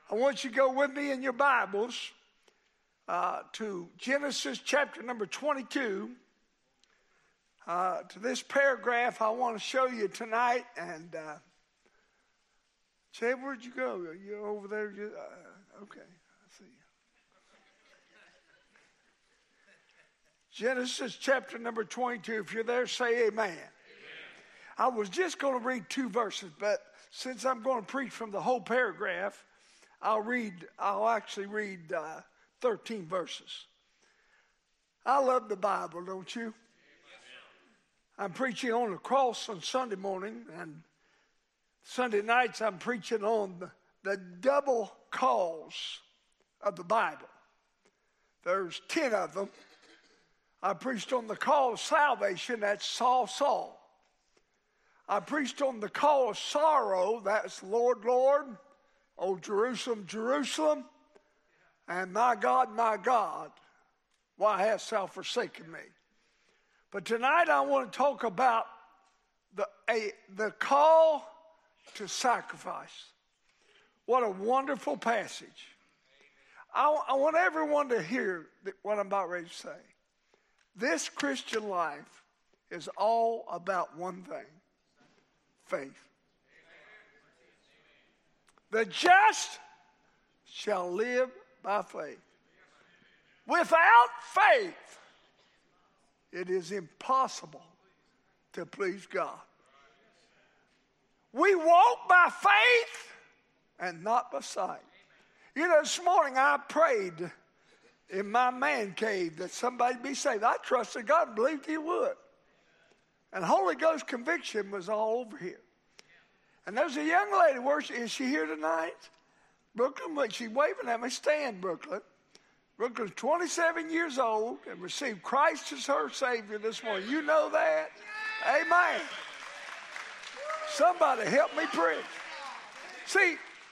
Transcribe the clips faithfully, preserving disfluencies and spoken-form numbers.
I want you to go with me in your Bibles uh, to Genesis chapter number twenty-two. Uh, to this paragraph I want to show you tonight. And uh, Jay, where'd you go? Are you over there? You, uh, okay, I see you. Genesis chapter number twenty-two. If you're there, say amen. Amen. I was just going to read two verses, but since I'm going to preach from the whole paragraph, I'll read, I'll actually read uh, thirteen verses. I love the Bible, don't you? I'm preaching on the cross on Sunday morning, and Sunday nights I'm preaching on the, the double cause of the Bible. There's ten of them. I preached on the call of salvation, that's Saul, Saul. I preached on the call of sorrow, that's Lord, Lord, O Jerusalem, Jerusalem, and my God, my God, why hast thou forsaken me? But tonight I want to talk about the, a, the call to sacrifice. What a wonderful passage. I, I want everyone to hear what I'm about ready to say. This Christian life is all about one thing: faith. The just shall live by faith. Without faith, it is impossible to please God. We walk by faith and not by sight. You know, this morning I prayed in my man cave that somebody be saved. I trusted God and believed He would. And Holy Ghost conviction was all over here. And there's a young lady, where she, is she here tonight? Brooklyn, she's waving at me. Stand, Brooklyn. Brooklyn's twenty-seven years old and received Christ as her Savior this morning. You know that? Amen. Somebody help me preach. See,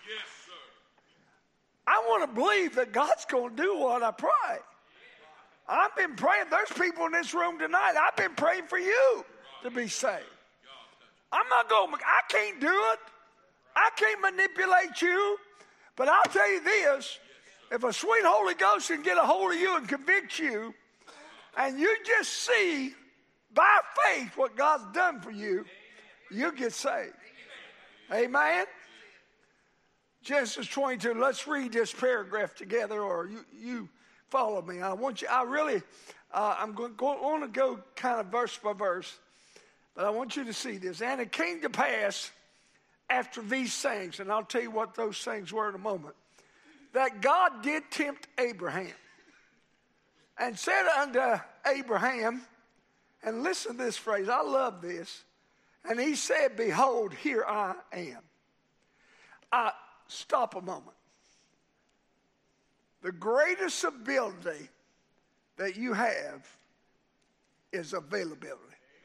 I want to believe that God's going to do what I pray. I've been praying. There's people in this room tonight. I've been praying for you to be saved. I'm not going, I can't do it. I can't manipulate you. But I'll tell you this, if a sweet Holy Ghost can get a hold of you and convict you, and you just see by faith what God's done for you, you'll get saved. Amen? Genesis twenty-two, let's read this paragraph together, or you, you follow me. I want you, I really, uh, I'm going, going, going to go kind of verse by verse. But I want you to see this. And it came to pass after these things, and I'll tell you what those things were in a moment, that God did tempt Abraham and said unto Abraham, and listen to this phrase, I love this, and he said, behold, here I am. I, stop a moment. The greatest ability that you have is availability.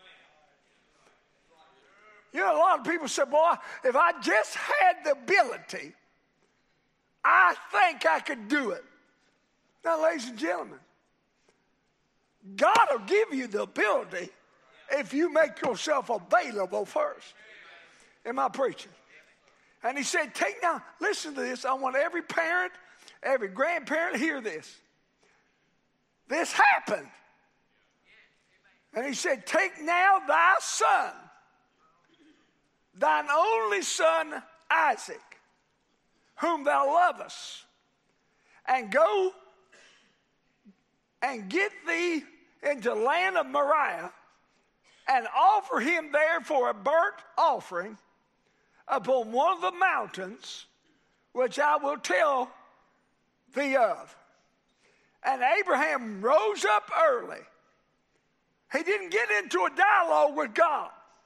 You know, a lot of people say, boy, if I just had the ability, I think I could do it. Now, ladies and gentlemen, God will give you the ability if you make yourself available first. Am I preaching? And he said, take now, listen to this. I want every parent, every grandparent to hear this. This happened. And he said, take now thy son, thine only son Isaac, whom thou lovest, and go and get thee into the land of Moriah, and offer him there for a burnt offering upon one of the mountains, which I will tell thee of. And Abraham rose up early. He didn't get into a dialogue with God.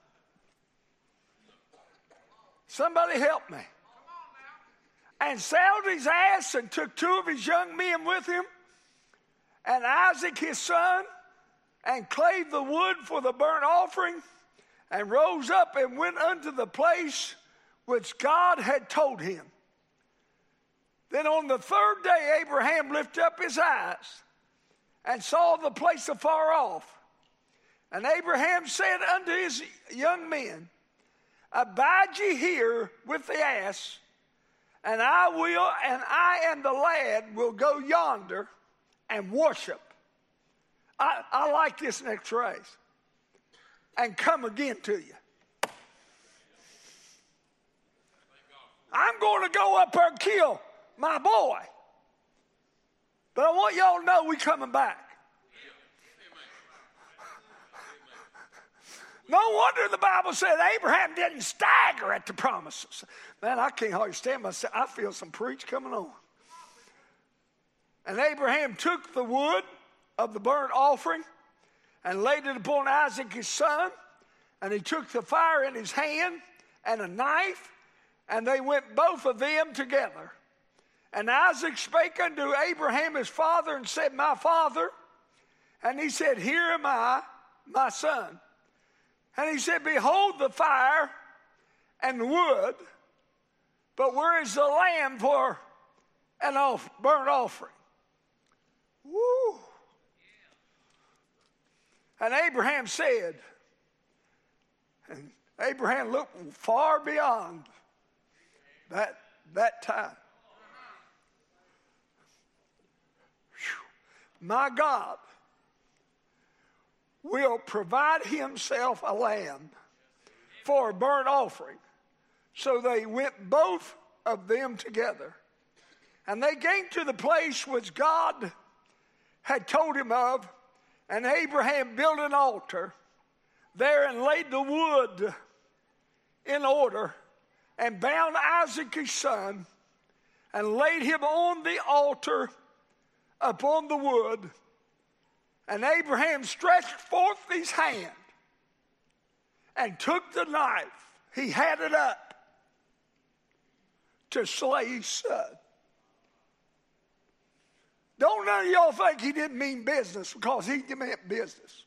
Somebody help me. And saddled his ass and took two of his young men with him, and Isaac his son, and clave the wood for the burnt offering, and rose up and went unto the place which God had told him. Then on the third day Abraham lifted up his eyes and saw the place afar off. And Abraham said unto his young men, abide ye here with the ass, And I will, and I and the lad will go yonder and worship. I, I like this next phrase. And come again to you. I'm going to go up there and kill my boy. But I want y'all to know we coming back. No wonder the Bible said Abraham didn't stagger at the promises. Man, I can't hardly stand myself. I feel some preach coming on. And Abraham took the wood of the burnt offering and laid it upon Isaac his son. And he took the fire in his hand and a knife, and they went both of them together. And Isaac spake unto Abraham his father and said, My father. And he said, Here am I, my son. And he said, Behold the fire and the wood, but where is the lamb for an off, burnt offering? Woo! And Abraham said, and Abraham looked far beyond that, that time. Whew. My God will provide himself a lamb for a burnt offering. So they went both of them together. And they came to the place which God had told him of. And Abraham built an altar there and laid the wood in order and bound Isaac his son and laid him on the altar upon the wood. And Abraham stretched forth his hand and took the knife. He had it up to slay his son. Don't none of y'all think he didn't mean business, because he meant business.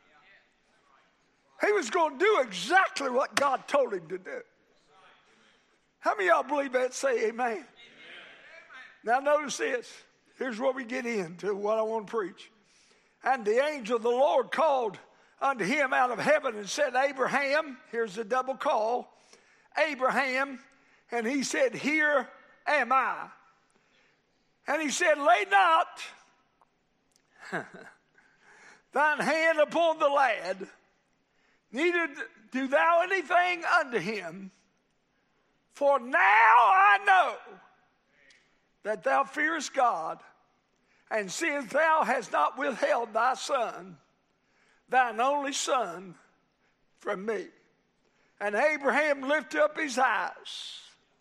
He was going to do exactly what God told him to do. How many of y'all believe that? Say amen. Amen. Now notice this. Here's where we get into what I want to preach. And the angel of the Lord called unto him out of heaven and said, Abraham, here's the double call, Abraham, and he said, Here am I. And he said, Lay not thine hand upon the lad, neither do thou anything unto him, for now I know that thou fearest God, and since thou hast not withheld thy son, thine only son, from me. And Abraham lifted up his eyes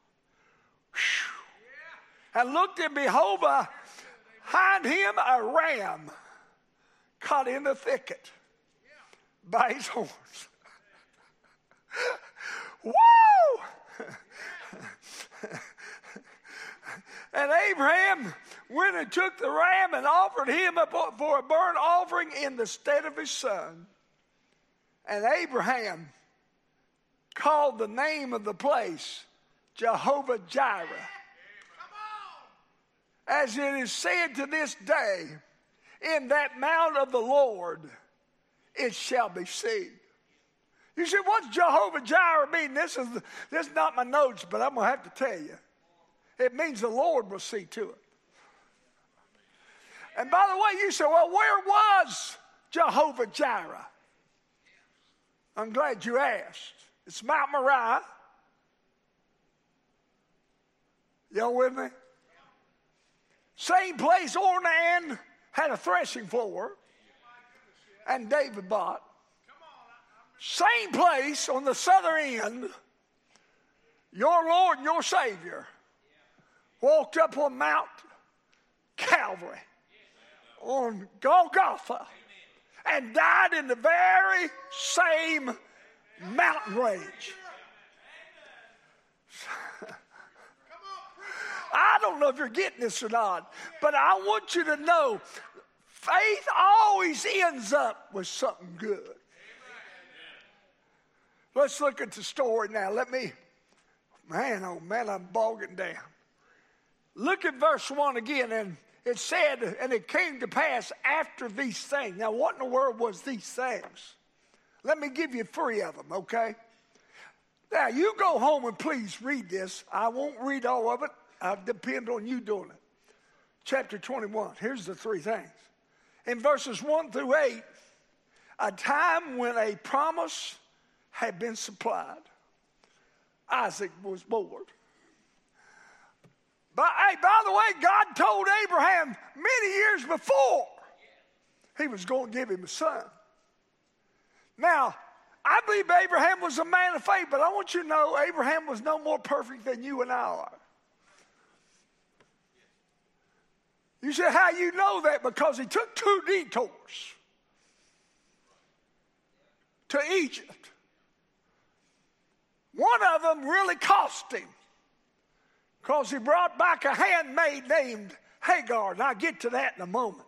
and looked, and behold, behind him a ram caught in the thicket by his horns. Woo! And Abraham went and took the ram and offered him for a burnt offering in the stead of his son. And Abraham called the name of the place Jehovah Jireh. As it is said to this day, in that mount of the Lord it shall be seen. You say, what's Jehovah Jireh mean? This is, this is not my notes, but I'm going to have to tell you. It means the Lord will see to it. And by the way, you say, well, where was Jehovah Jireh? I'm glad you asked. It's Mount Moriah. Y'all with me? Same place Ornan had a threshing floor and David bought. Same place on the southern end, your Lord and your Savior walked up on Mount Calvary, on Golgotha, and died in the very same mountain range. I don't know if you're getting this or not, but I want you to know faith always ends up with something good. Let's look at the story now. Let me, man, oh man, I'm bogging down. Look at verse one again, and it said, and it came to pass after these things. Now, what in the world was these things? Let me give you three of them, okay? Now, you go home and please read this. I won't read all of it. I depend on you doing it. Chapter twenty-one, here's the three things. In verses one through eight, a time when a promise had been supplied. Isaac was born. But hey, by the way, God told Abraham many years before he was going to give him a son. Now, I believe Abraham was a man of faith, but I want you to know Abraham was no more perfect than you and I are. You say, how you know that? Because he took two detours to Egypt. One of them really cost him because he brought back a handmaid named Hagar, and I'll get to that in a moment.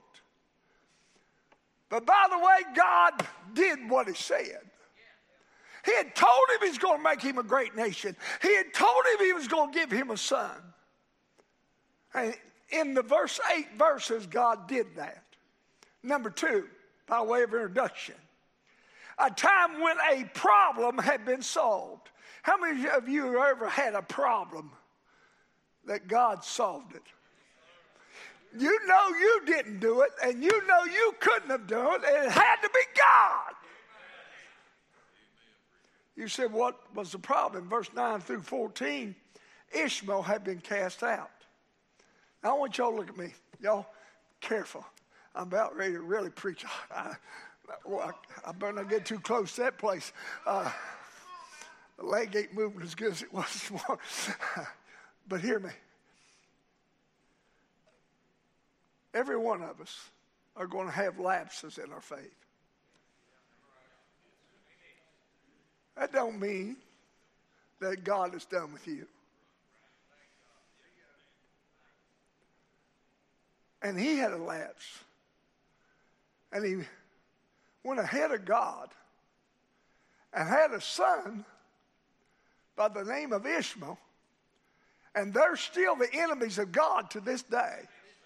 But by the way, God did what he said. He had told him he was going to make him a great nation. He had told him he was going to give him a son. And in the verse eight verses, God did that. Number two, by way of introduction, a time when a problem had been solved. How many of you have ever had a problem that God solved it? You know you didn't do it, and you know you couldn't have done it, and it had to be God. You said, what was the problem? Verse nine through fourteen, Ishmael had been cast out. Now I want y'all to look at me. Y'all, careful. I'm about ready to really preach. I, I, I better not get too close to that place. Uh, the leg ain't moving as good as it was this morning. But hear me. Every one of us are going to have lapses in our faith. That don't mean that God is done with you. And he had a lapse. And he went ahead of God and had a son by the name of Ishmael. And they're still the enemies of God to this day.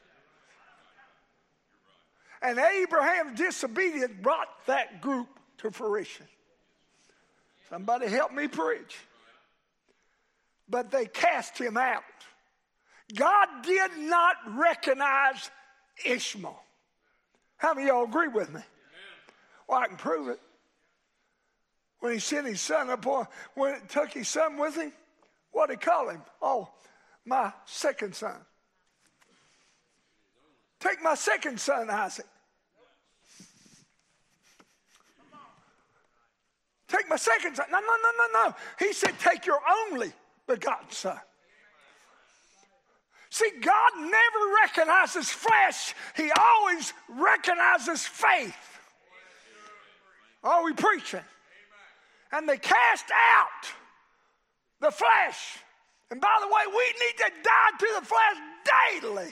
And Abraham's disobedience brought that group to fruition. Somebody help me preach. But they cast him out. God did not recognize Ishmael. How many of y'all agree with me? Well, I can prove it. When he sent his son up, when he took his son with him, what did he call him? Oh, my second son. Take my second son, Isaac. Take my second son. No, no, no, no, no. He said, take your only begotten son. See, God never recognizes flesh. He always recognizes faith. Are we preaching? And they cast out the flesh. And by the way, we need to die to the flesh daily.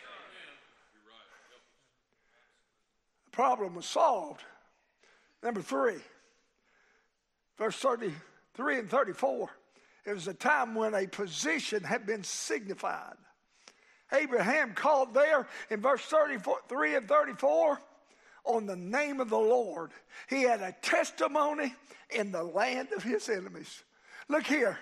The problem was solved. Number three, verse thirty-three and thirty-four. It was a time when a position had been signified. Abraham called there in verse thirty-three and thirty-four on the name of the Lord. He had a testimony in the land of his enemies. Look here.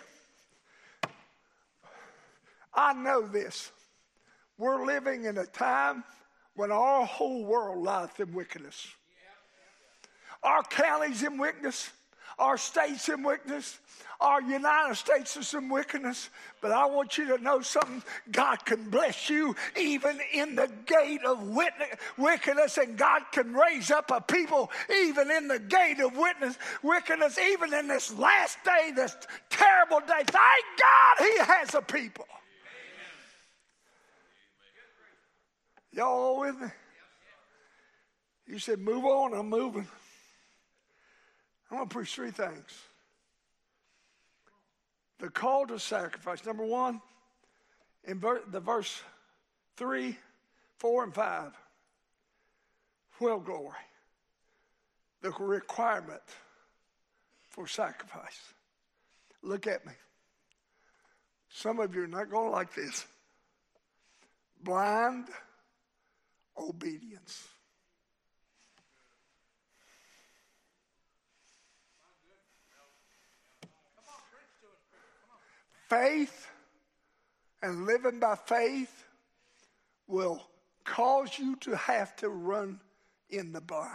I know this. We're living in a time when our whole world lieth in wickedness. Our county's in wickedness. Our state's in wickedness. Our United States is in wickedness. But I want you to know something. God can bless you even in the gate of wickedness. And God can raise up a people even in the gate of witness, wickedness. Even in this last day, this terrible day. Thank God he has a people. Y'all with me? You said move on. I'm moving. I'm going to preach three things. The call to sacrifice. Number one, in ver- the verse three, four, and five. Well, glory. The requirement for sacrifice. Look at me. Some of you are not going to like this. Blind obedience. Faith And living by faith will cause you to have to run in the blind.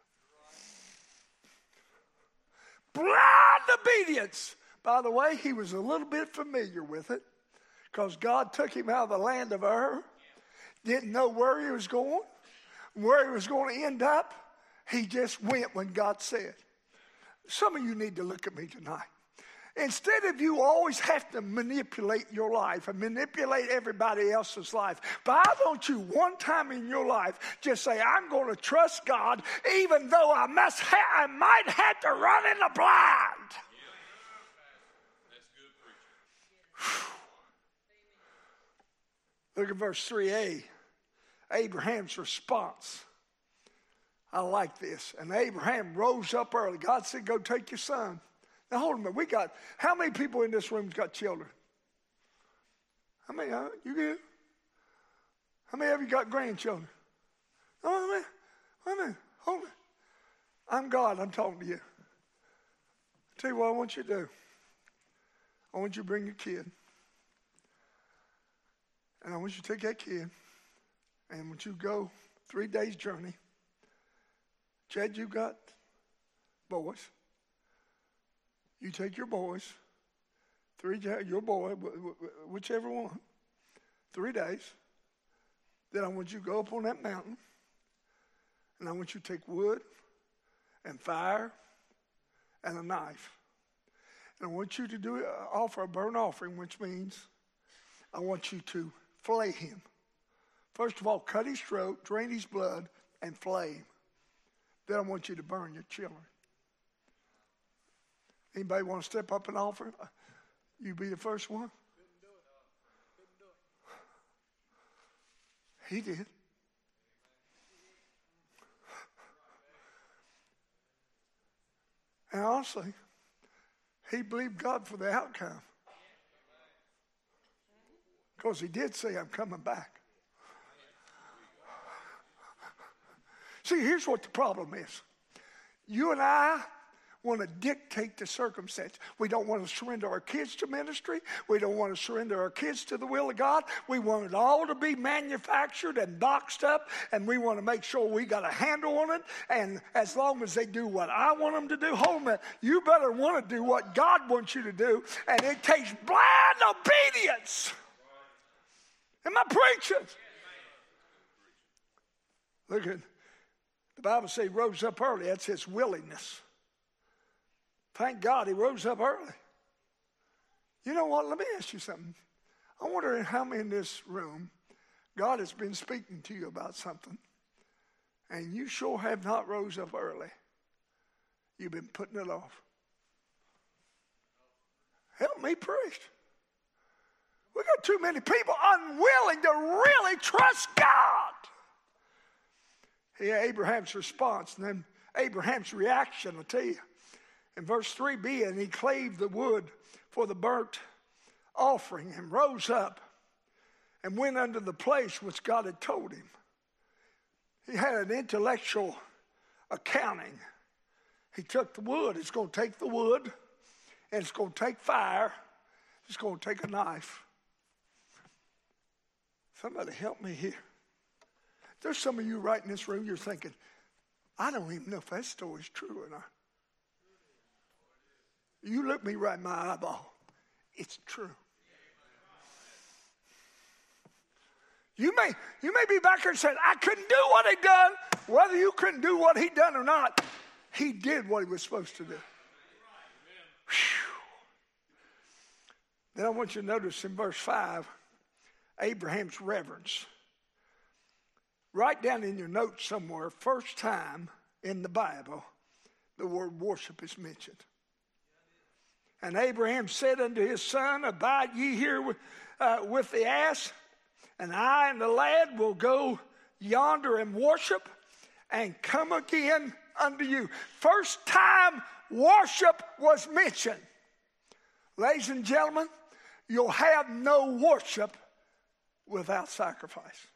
Blind obedience. By the way, he was a little bit familiar with it because God took him out of the land of Ur. Didn't know where he was going, where he was going to end up. He just went when God said. Some of you need to look at me tonight. Instead of you always have to manipulate your life and manipulate everybody else's life, why don't you one time in your life just say, I'm going to trust God even though I must ha- I might have to run in the blind. Look at verse three a. Abraham's response. I like this. And Abraham rose up early. God said, go take your son. Now hold on a minute. We got, how many people in this room got children? How many? Uh, you good? How many of you got grandchildren? Oh, wait a minute. Wait a minute. Hold on. I'm God. I'm talking to you. I'll tell you what I want you to do. I want you to bring your kid. And I want you to take that kid. And I want you to go three days journey. Chad, you got boys. You take your boys, three your boy, whichever one, three days. Then I want you to go up on that mountain, and I want you to take wood and fire and a knife. And I want you to do offer a burnt offering, which means I want you to flay him. First of all, cut his throat, drain his blood, and flay him. Then I want you to burn your children. Anybody want to step up and offer? You be the first one. He did. And honestly, he believed God for the outcome. Because he did say, I'm coming back. See, here's what the problem is. You and I want to dictate the circumstance. We don't want to surrender our kids to ministry. We don't want to surrender our kids to the will of God. We want it all to be manufactured and boxed up, and we want to make sure we got a handle on it. And as long as they do what I want them to do, hold on, you better want to do what God wants you to do, and it takes blind obedience. Am I preaching? Look at the Bible says he rose up early. That's his willingness. Thank God he rose up early. You know what? Let me ask you something. I wonder how many in this room, God has been speaking to you about something, and you sure have not rose up early. You've been putting it off. Help me preach. We got too many people unwilling to really trust God. Here, Abraham's response, and then Abraham's reaction, I'll tell you. In verse three b, and he clave the wood for the burnt offering and rose up and went unto the place which God had told him. He had an intellectual accounting. He took the wood. It's going to take the wood, and it's going to take fire. It's going to take a knife. Somebody help me here. There's some of you right in this room, you're thinking, I don't even know if that story's true or not. You look me right in my eyeball. It's true. You may, you may be back here and say, I couldn't do what he done. Whether you couldn't do what he done or not, he did what he was supposed to do. Whew. Then I want you to notice in verse five, Abraham's reverence. Write down in your notes somewhere, first time in the Bible, the word worship is mentioned. And Abraham said unto his son, abide ye here with, uh, with the ass, and I and the lad will go yonder and worship and come again unto you. First time worship was mentioned. Ladies and gentlemen, you'll have no worship without sacrifice.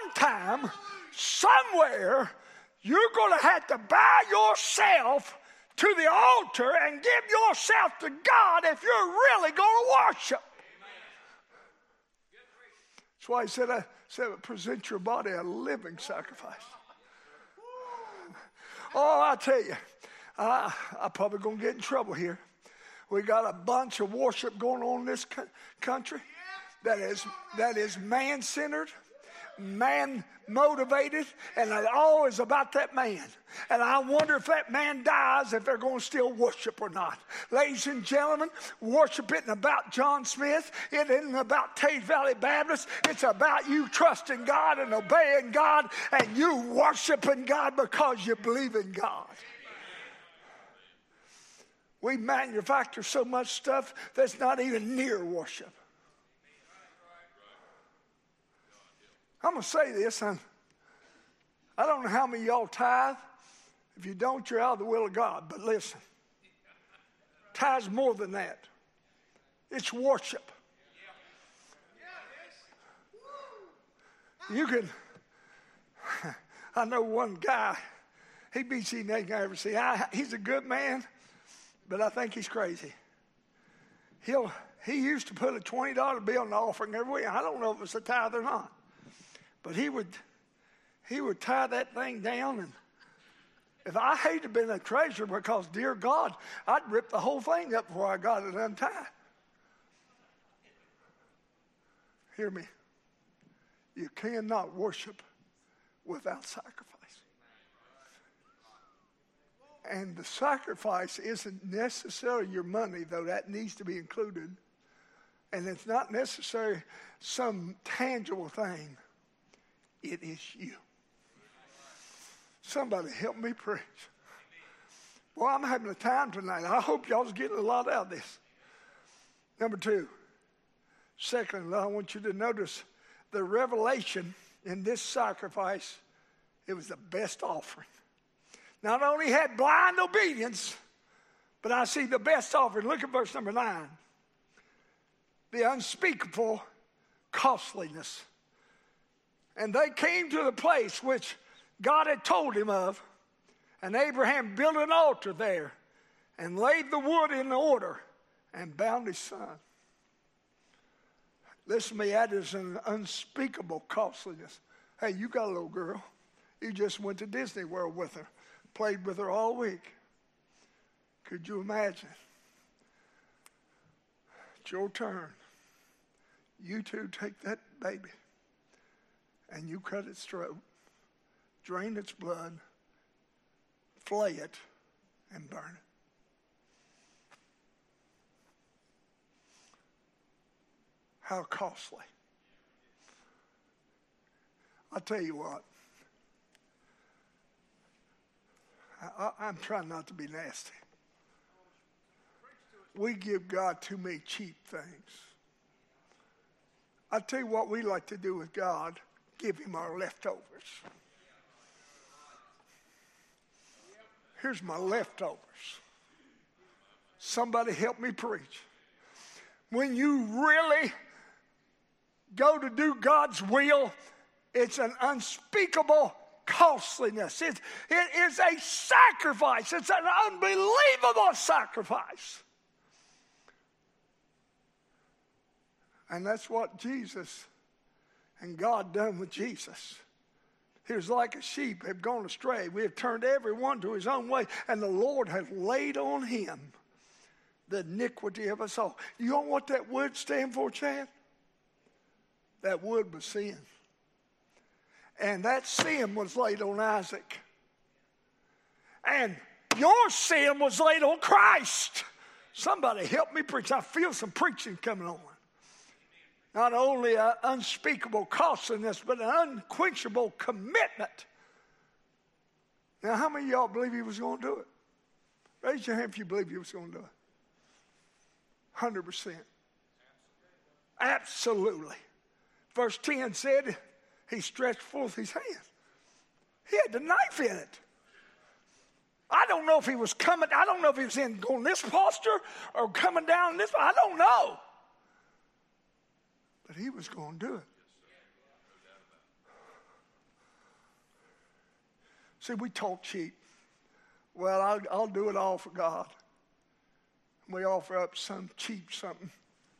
Sometime, somewhere, you're going to have to buy yourself to the altar and give yourself to God if you're really going to worship. That's why he said, I said, present your body a living sacrifice. Oh, I tell you, I, I'm probably going to get in trouble here. We got a bunch of worship going on in this country that is, that is man-centered, man-motivated, and it all is about that man. And I wonder if that man dies, if they're going to still worship or not. Ladies and gentlemen, worship isn't about John Smith. It isn't about Teays Valley Baptist. It's about you trusting God and obeying God, and you worshiping God because you believe in God. We manufacture so much stuff that's not even near worship. I'm going to say this. I'm, I don't know how many of y'all tithe. If you don't, you're out of the will of God. But listen, tithe's more than that. It's worship. You can, I know one guy, he beats anything I ever see. I, he's a good man, but I think he's crazy. He'll, he used to put a twenty dollar bill in the offering every week. I don't know if it's a tithe or not. But he would he would tie that thing down, and if I hated to been a treasurer because, dear God, I'd rip the whole thing up before I got it untied. Hear me. You cannot worship without sacrifice. And the sacrifice isn't necessarily your money, though that needs to be included. And it's not necessarily some tangible thing. It is you. Somebody help me preach. Well, I'm having a time tonight. I hope y'all's getting a lot out of this. Number two. Secondly, I want you to notice the revelation in this sacrifice. It was the best offering. Not only had blind obedience, but I see the best offering. Look at verse number nine. The unspeakable costliness. And they came to the place which God had told him of, and Abraham built an altar there and laid the wood in order and bound his son. Listen to me, that is an unspeakable costliness. Hey, you got a little girl. You just went to Disney World with her, played with her all week. Could you imagine? It's your turn. You two take that baby and you cut its throat, drain its blood, flay it, and burn it. How costly. I'll tell you what. I, I, I'm trying not to be nasty. We give God too many cheap things. I'll tell you what we like to do with God. Give him our leftovers. Here's my leftovers. Somebody help me preach. When you really go to do God's will, it's an unspeakable costliness. It, it is a sacrifice. It's an unbelievable sacrifice. And that's what Jesus and God done with Jesus. He was like a sheep have gone astray. We have turned every one to his own way, and the Lord has laid on him the iniquity of us all. You know what that would stand for, Chad? That wood was sin. And that sin was laid on Isaac. And your sin was laid on Christ. Somebody help me preach. I feel some preaching coming on. Not only an unspeakable costliness, but an unquenchable commitment. Now, how many of y'all believe he was going to do it? Raise your hand if you believe he was going to do it. one hundred percent. Absolutely. Verse ten said he stretched forth his hand. He had the knife in it. I don't know if he was coming, I don't know if he was in going this posture or coming down this, I don't know. But he was going to do it. See, we talk cheap. Well, I'll, I'll do it all for God. We offer up some cheap something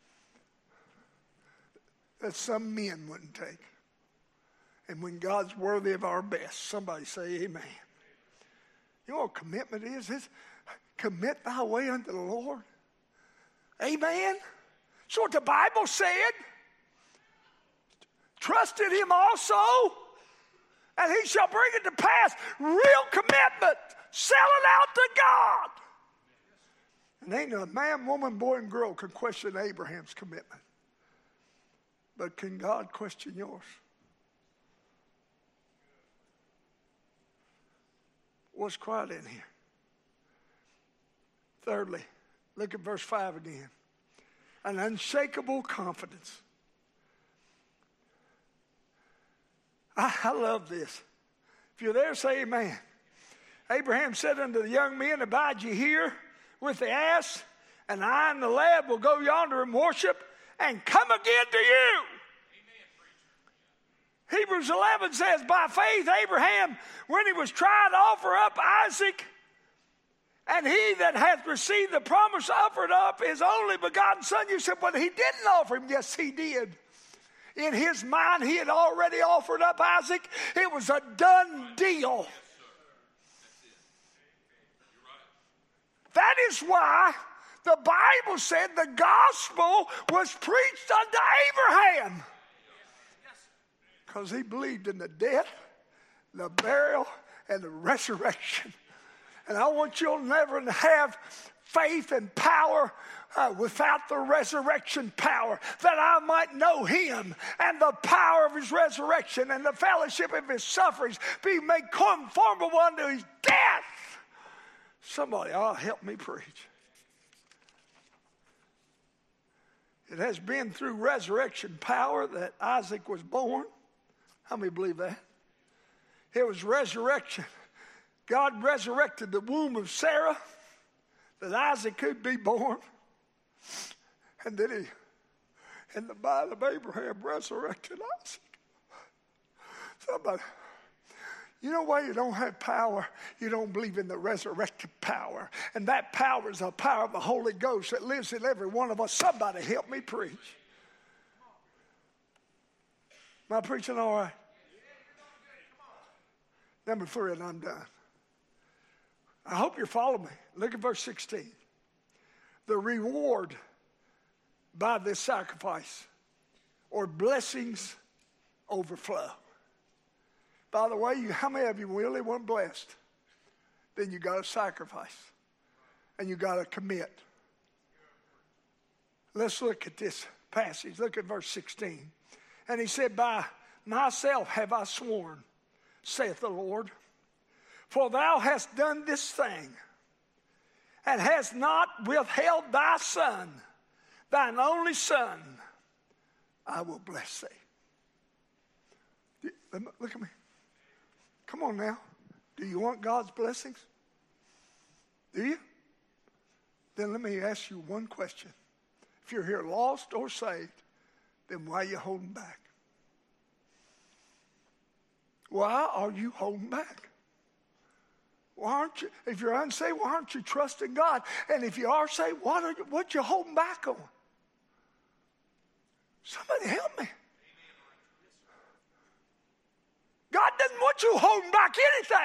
that some men wouldn't take. And when God's worthy of our best, somebody say amen. You know what commitment is? It's commit thy way unto the Lord. Amen. That's what the Bible said. Trust in him also, and he shall bring it to pass. Real commitment. Sell it out to God. And ain't a man, woman, boy, and girl can question Abraham's commitment. But can God question yours? What's quiet in here? Thirdly, look at verse five again. An unshakable confidence. I, I love this. If you're there, say amen. Abraham said unto the young men, abide ye here with the ass, and I and the lad will go yonder and worship and come again to you. Amen, Hebrews eleven says, by faith Abraham, when he was trying to offer up Isaac, and he that hath received the promise offered up his only begotten son. You said, but he didn't offer him. Yes, he did. In his mind, he had already offered up Isaac. It was a done deal. That is why the Bible said the gospel was preached unto Abraham. Because he believed in the death, the burial, and the resurrection. And I want you to never have faith and power uh, without the resurrection power, that I might know him and the power of his resurrection and the fellowship of his sufferings, be made conformable unto his death. Somebody ought to help me preach. It has been through resurrection power that Isaac was born. How many believe that? It was resurrection. God resurrected the womb of Sarah that Isaac could be born. And then he, in the mind of Abraham, resurrected Isaac. Somebody, you know why you don't have power? You don't believe in the resurrected power. And that power is the power of the Holy Ghost that lives in every one of us. Somebody help me preach. Am I preaching all right? Number three, and I'm done. I hope you're following me. Look at verse sixteen. The reward by this sacrifice or blessings overflow. By the way, you, how many of you really want blessed? Then you got to sacrifice. And you got to commit. Let's look at this passage. Look at verse sixteen. And he said, by myself have I sworn, saith the Lord, for thou hast done this thing, and hast not withheld thy son, thine only son, I will bless thee. Look at me. Come on now. Do you want God's blessings? Do you? Then let me ask you one question. If you're here lost or saved, then why are you holding back? Why are you holding back? Why aren't you, if you're unsaved, why aren't you trusting God? And if you are saved, what are you, what you holding back on? Somebody help me. God doesn't want you holding back anything.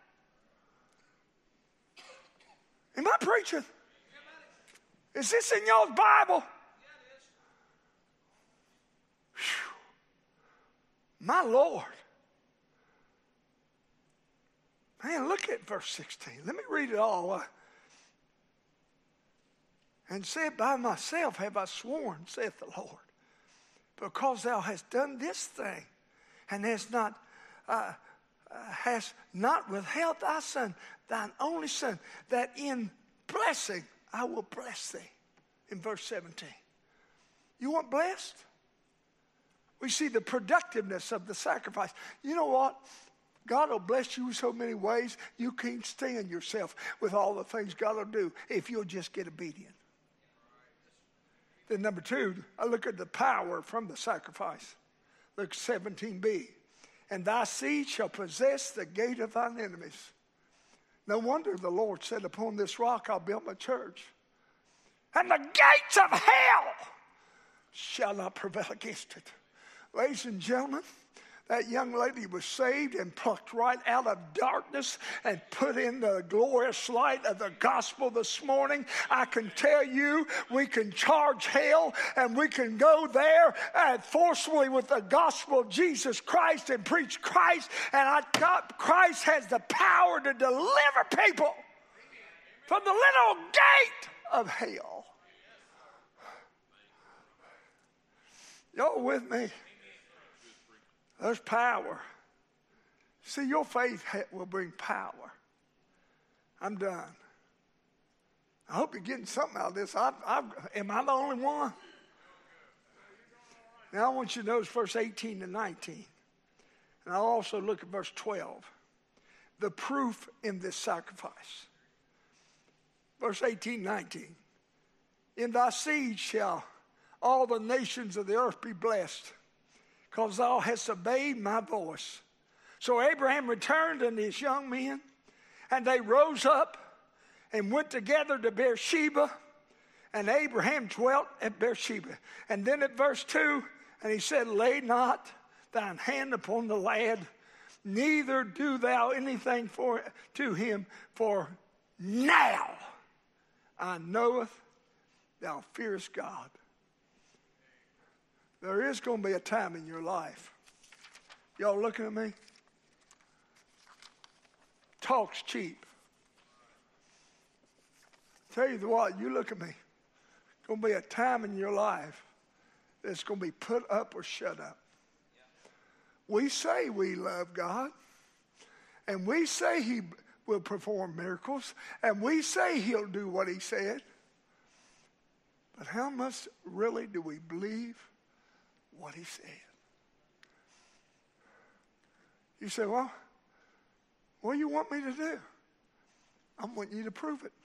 Am I preaching? Is this in y'all's Bible? Whew. My Lord. Man, look at verse sixteen. Let me read it all. And said, by myself have I sworn, saith the Lord, because thou hast done this thing, and hast not, uh, uh, hast not withheld thy son, thine only son, that in blessing I will bless thee. In verse seventeen. You want blessed? We see the productiveness of the sacrifice. You know what? God will bless you so many ways, you can't stand yourself with all the things God will do if you'll just get obedient. Then number two, I look at the power from the sacrifice. Look, seventeen b. And thy seed shall possess the gate of thine enemies. No wonder the Lord said, upon this rock I'll build my church. And the gates of hell shall not prevail against it. Ladies and gentlemen, that young lady was saved and plucked right out of darkness and put in the glorious light of the gospel this morning. I can tell you, we can charge hell and we can go there and forcefully with the gospel of Jesus Christ and preach Christ. And I got, Christ has the power to deliver people from the little gate of hell. Y'all with me? There's power. See, your faith will bring power. I'm done. I hope you're getting something out of this. I, I, am I the only one? Now I want you to notice verse eighteen and nineteen. And I'll also look at verse twelve. The proof in this sacrifice. Verse eighteen, nineteen. In thy seed shall all the nations of the earth be blessed, because thou hast obeyed my voice. So Abraham returned unto his young men, and they rose up and went together to Beersheba, and Abraham dwelt at Beersheba. And then at verse two, and he said, lay not thine hand upon the lad, neither do thou anything for to him, for now I knoweth thou fearest God. There is going to be a time in your life. Y'all looking at me? Talk's cheap. Tell you what, you look at me. It's going to be a time in your life that's going to be put up or shut up. We say we love God, and we say he will perform miracles, and we say he'll do what he said. But how much really do we believe what he said? You say, well, what do you want me to do? I want you to prove it.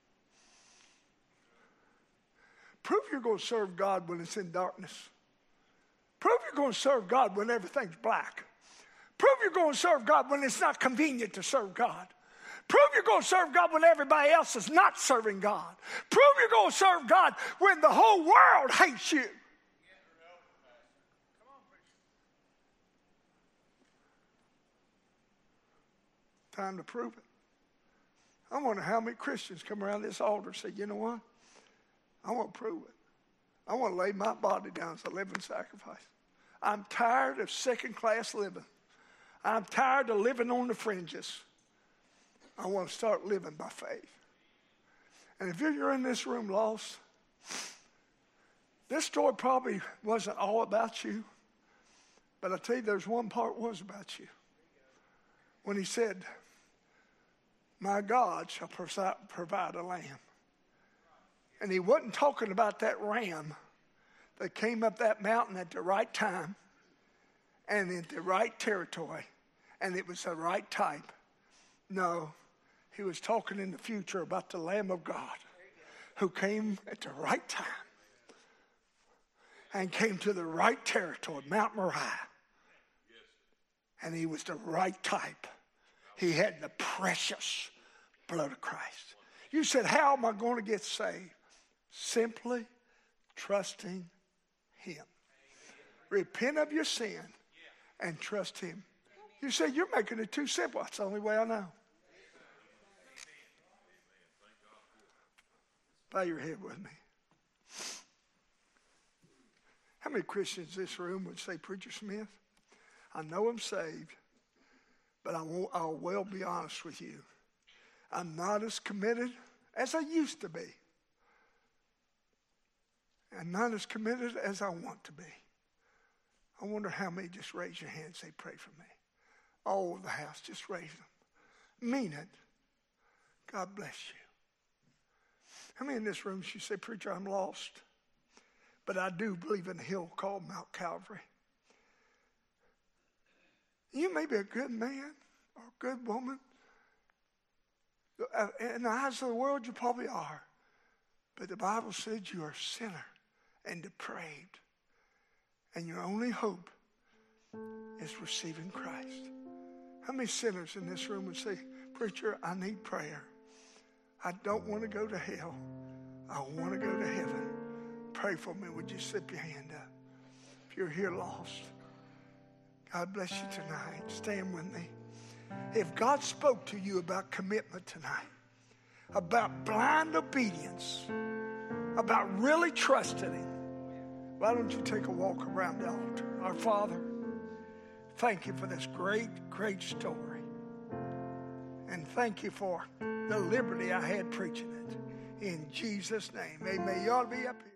Prove you're going to serve God when it's in darkness. Prove you're going to serve God when everything's black. Prove you're going to serve God when it's not convenient to serve God. Prove you're going to serve God when everybody else is not serving God. Prove you're going to serve God when the whole world hates you. Time to prove it. I wonder how many Christians come around this altar and say, you know what? I want to prove it. I want to lay my body down as a living sacrifice. I'm tired of second-class living. I'm tired of living on the fringes. I want to start living by faith. And if you're in this room lost, this story probably wasn't all about you. But I tell you, there's one part was about you. When he said, my God shall provide a lamb. And he wasn't talking about that ram that came up that mountain at the right time and in the right territory, and it was the right type. No, he was talking in the future about the Lamb of God who came at the right time and came to the right territory, Mount Moriah. And he was the right type. He had the precious blood of Christ. You said, how am I going to get saved? Simply trusting him. Repent of your sin and trust him. You say, you're making it too simple. That's the only way I know. Bow your head with me. How many Christians in this room would say, Preacher Smith, I know I'm saved, but I won't, I'll well be honest with you. I'm not as committed as I used to be. I'm not as committed as I want to be. I wonder how many just raise your hand and say, pray for me. All over the house, just raise them. Mean it. God bless you. How many in this room should say, Preacher, I'm lost, but I do believe in a hill called Mount Calvary. You may be a good man or a good woman. In the eyes of the world, you probably are. But the Bible said you are a sinner and depraved. And your only hope is receiving Christ. How many sinners in this room would say, preacher, I need prayer. I don't want to go to hell. I want to go to heaven. Pray for me. Would you slip your hand up? If you're here lost, God bless you tonight. Stand with me. If God spoke to you about commitment tonight, about blind obedience, about really trusting Him, why don't you take a walk around the altar? Our Father, thank you for this great, great story. And thank you for the liberty I had preaching it. In Jesus' name, amen. You ought to be up here.